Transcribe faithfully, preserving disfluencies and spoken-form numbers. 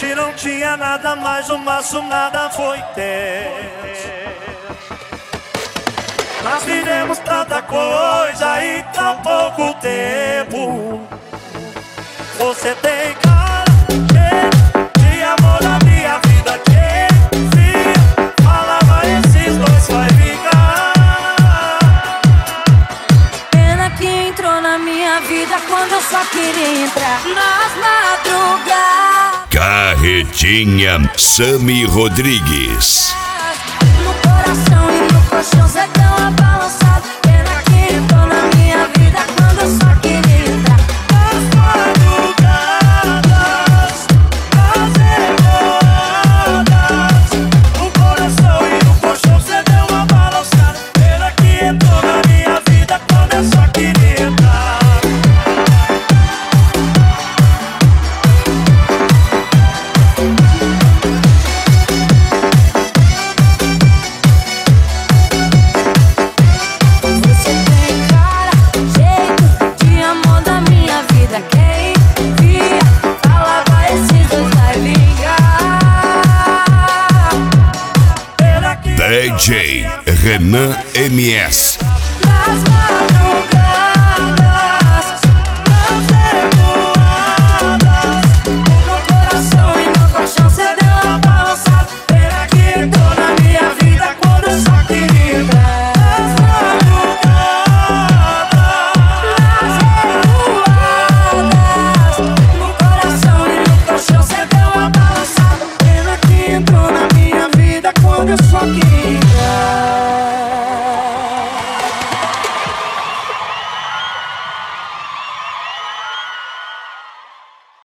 gente não tinha nada, mas o máximo nada foi ter. Nós vivemos tanta coisa em tão pouco tempo. Você tem cara de amor da minha vida. Quem via falava esses dois vai ficar. Pena que entrou na minha vida quando eu só queria entrar nas madrugadas. Carretinha Sami Rodrigues. No coração e no colchão cê deu uma balançada. Pena que entrou na minha vida quando eu só queria entrar nas madrugadas, nas revoadas. No coração e no colchão cê deu uma balançada. Pena que entrou na minha vida quando eu só queria entrar. D J Renan M S.